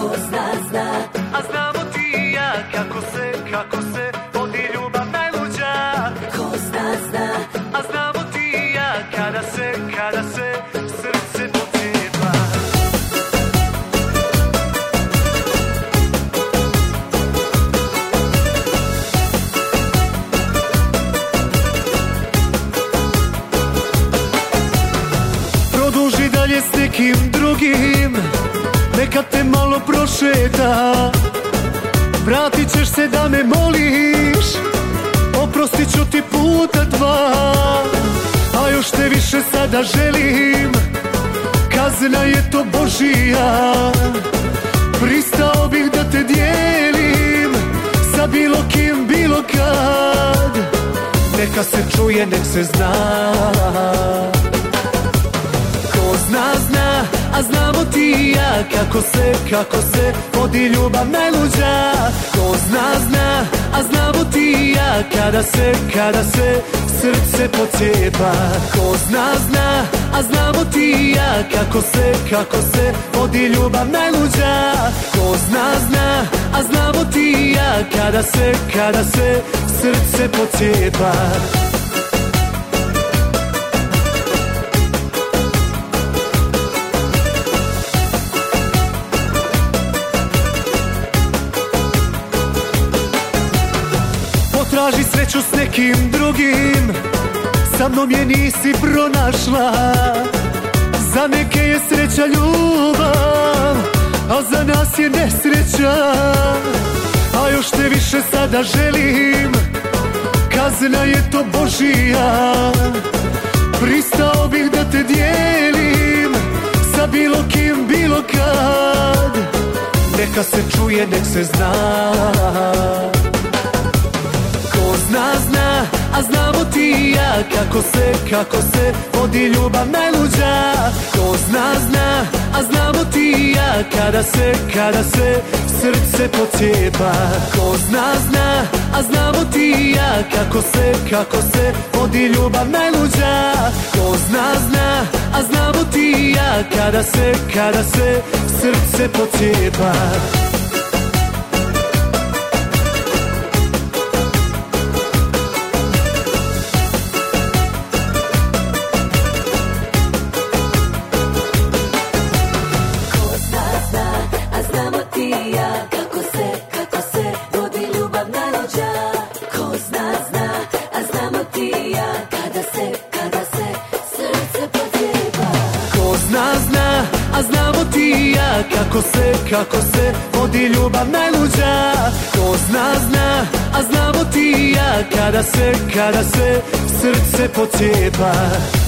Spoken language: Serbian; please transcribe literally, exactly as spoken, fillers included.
ko zna, zna. A znamo ti i ja kako se, kako se vodi ljubav najluđa. Ko zna, zna. A znamo ti i ja kada se, kada se srce pocepa. Produži dalje s nekim drugim, neka te malo prošeta. Vratit ćeš se da me moliš, oprostit ću ti puta dva. A još te više sada želim, kazna je to Božija. Pristao bih da te dijelim sa bilo kim, bilo kad. Neka se čuje, nek se zna. Ko zna, zna, a znamo ti i ja kako se, kako se vodi ljubav najluđa. Ko zna, zna, a znamo ti i ja kada se, kada se srce pocepa. Ko zna, zna, a znamo ti i ja kako se, kako se vodi ljubav najluđa. Ko zna, zna, a znamo ti i ja kada se, kada se srce pocepa. Traži sreću s nekim drugim, sa mnom je nisi pronašla. Za neke je sreća ljubav, a za nas je nesreća. A još te više sada želim, kazna je to Božija. Pristao bih da te dijelim sa bilo kim, bilo kad. Neka se čuje, nek se zna. Ko zna, zna, a znamo ti i ja kako se, kako se vodi ljubav najluđa. Ko zna, zna, a znamo ti i ja kada se, kada se srce pocepa. Ko zna, zna, a znamo ti i ja kako se, kako se vodi ljubav najluđa. Ko zna, zna, a znamo ti i ja kada se, kada se srce pocepa. A znamo ti i ja kako se, kako se vodi ljubav najluđa. Ko zna, zna, a znamo ti i ja kada se, kada se srce pocepa.